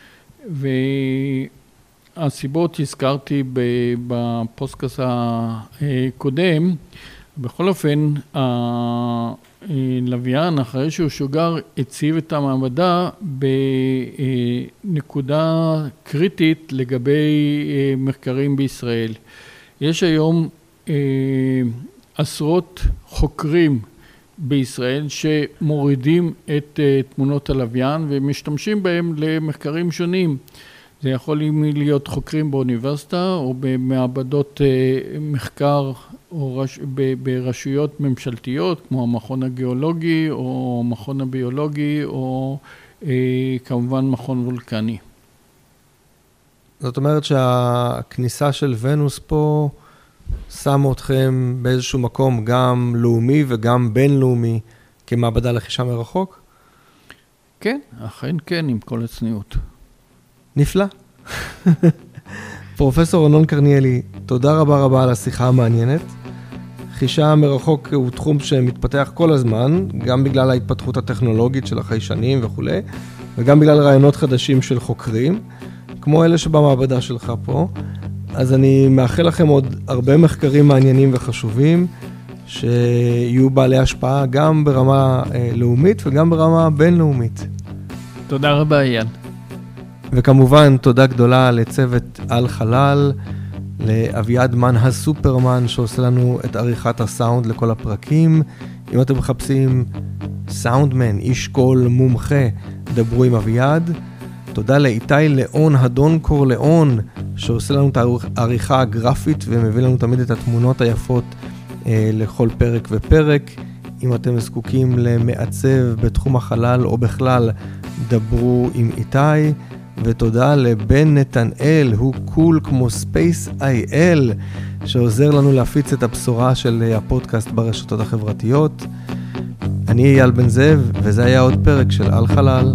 והסיבות הזכרתי בפודקאסט הקודם. בכל אופן, הלוויין, אחרי שהוא שוגר, הציב את המעבדה בנקודה קריטית לגבי מחקרים בישראל. יש היום עשרות חוקרים בישראל שמורידים את תמונות הלוויין ומשתמשים בהם למחקרים שונים. זה יכול להיות חוקרים באוניברסיטה או במעבדות מחקר או רש, ב, ברשויות ממשלתיות, כמו המכון הגיאולוגי, או המכון הביולוגי, או אה, כמובן מכון וולקני. זאת אומרת שהכניסה של ונוס פה שמו אתכם באיזשהו מקום גם לאומי וגם בינלאומי כמעבדה לחישה מרחוק? כן, אכן כן, עם כל הצניעות. נפלא. פרופסור ארנון קרניאלי, תודה רבה רבה על השיחה המעניינת. חישה מרחוק הוא תחום שמתפתח כל הזמן, גם בגלל ההתפתחות הטכנולוגית של החיישנים וכו', וגם בגלל רעיונות חדשים של חוקרים, כמו אלה שבמעבדה שלך פה. אז אני מאחל לכם עוד הרבה מחקרים מעניינים וחשובים, שיהיו בעלי השפעה גם ברמה אה, לאומית וגם ברמה בינלאומית. תודה רבה, אייל. וכמובן, תודה גדולה לצוות על חלל, לאביעד מן הסופרמן שעושה לנו את עריכת הסאונד לכל הפרקים. אם אתם מחפשים סאונדמן, איש קול מומחה, דברו עם אביעד. תודה לאיתי ליאון, הדון קורליאון, שעושה לנו את העריכה הגרפית ומביא לנו תמיד את התמונות היפות אה, לכל פרק ופרק. אם אתם זקוקים למעצב בתחום החלל או בכלל, דברו עם איתי. ותודה לבן נתנאל, הוא קול כמו ספייס איי אל, שעוזר לנו להפיץ את הבשורה של הפודקאסט ברשתות החברתיות. אני אייל בן זאב, וזה היה עוד פרק של על חלל.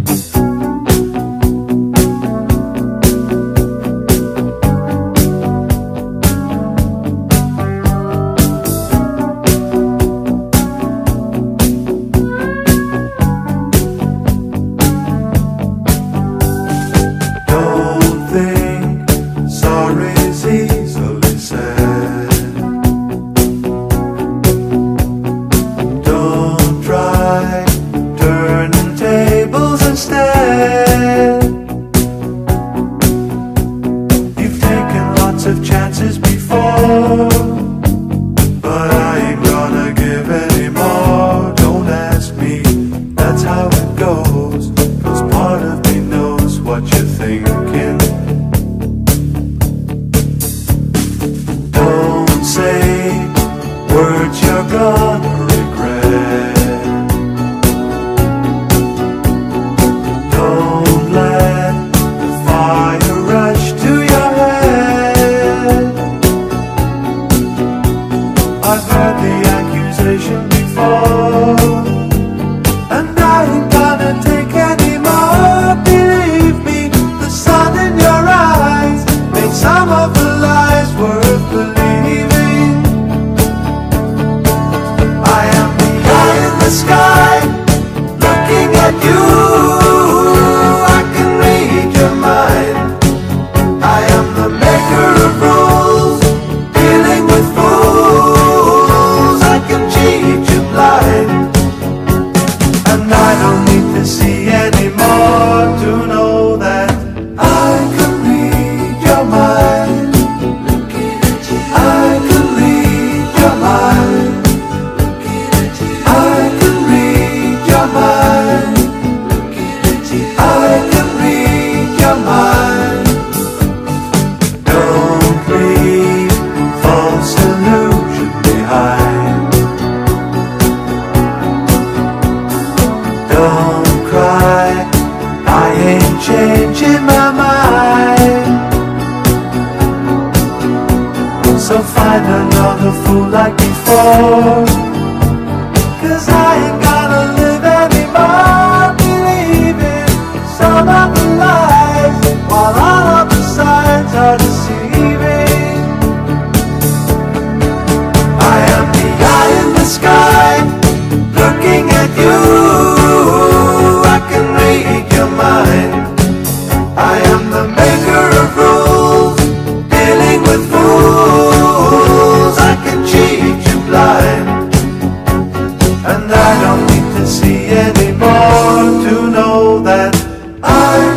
And I don't need to see anymore to know that I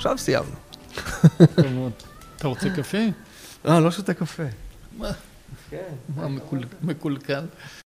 עכשיו סיימנו. אתה רוצה קפה? לא, לא שותה קפה. מה? מה מקולקל?